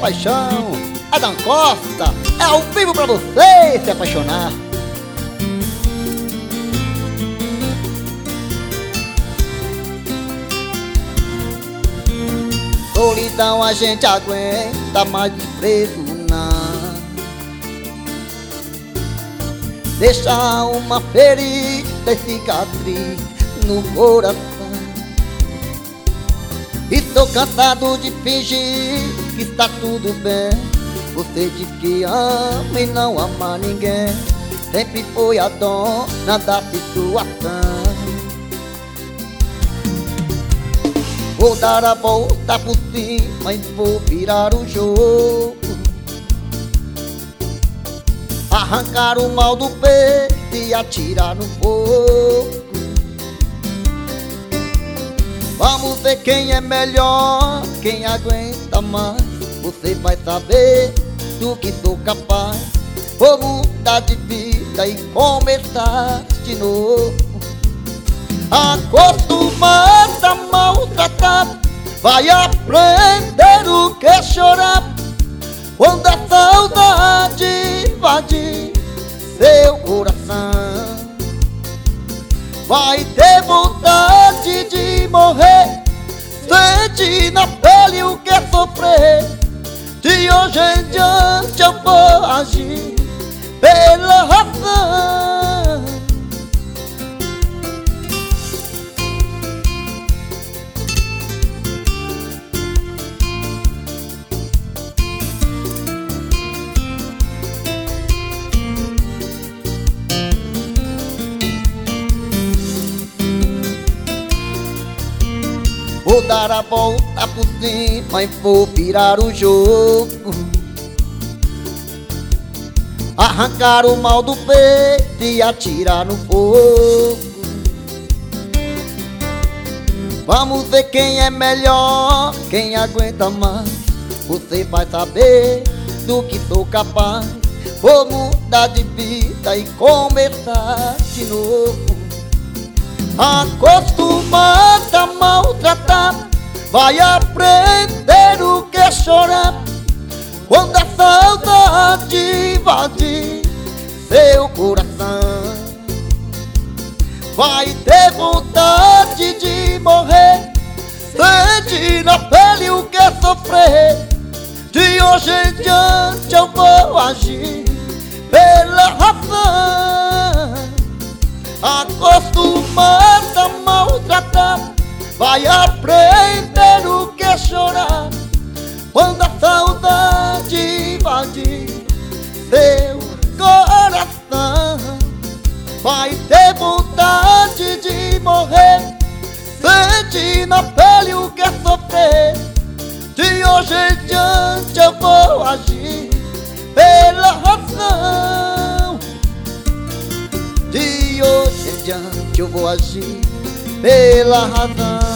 paixão, Adam Costa, é ao vivo pra você se apaixonar. Solidão a gente aguenta, mas desprezo não. Deixa uma ferida e cicatriz no coração. Estou cansado de fingir que está tudo bem. Você diz que ama e não ama ninguém. Sempre foi a dona da situação. Vou dar a volta por cima e vou virar o jogo. Arrancar o mal do peito e atirar no fogo. Vamos ver quem é melhor, quem aguenta mais. Você vai saber do que sou capaz. Vou mudar de vida e começar de novo. Acostumado a maltratar, vai aprender o que é chorar. Quando a saudade invadir seu coração, vai ter vontade de morrer. Sente na pele o que é sofrer. De hoje em diante eu vou agir pela razão. Vou dar a volta por cima e vou virar o jogo. Arrancar o mal do peito e atirar no fogo. Vamos ver quem é melhor, quem aguenta mais. Você vai saber do que sou capaz. Vou mudar de vida e começar de novo. Acostumado a maltratar, vai aprender o que é chorar. Quando a saudade invadir seu coração, vai ter vontade de morrer. Sente na pele o que é sofrer. De hoje em diante eu vou agir pela razão. Acostumado a maltratar, vai aprender o que é chorar. Quando a saudade invadir seu coração, vai ter vontade de morrer. Sente na pele o que é sofrer. De hoje em diante eu vou agir pela razão. De hoje em diante eu vou agir pela razão.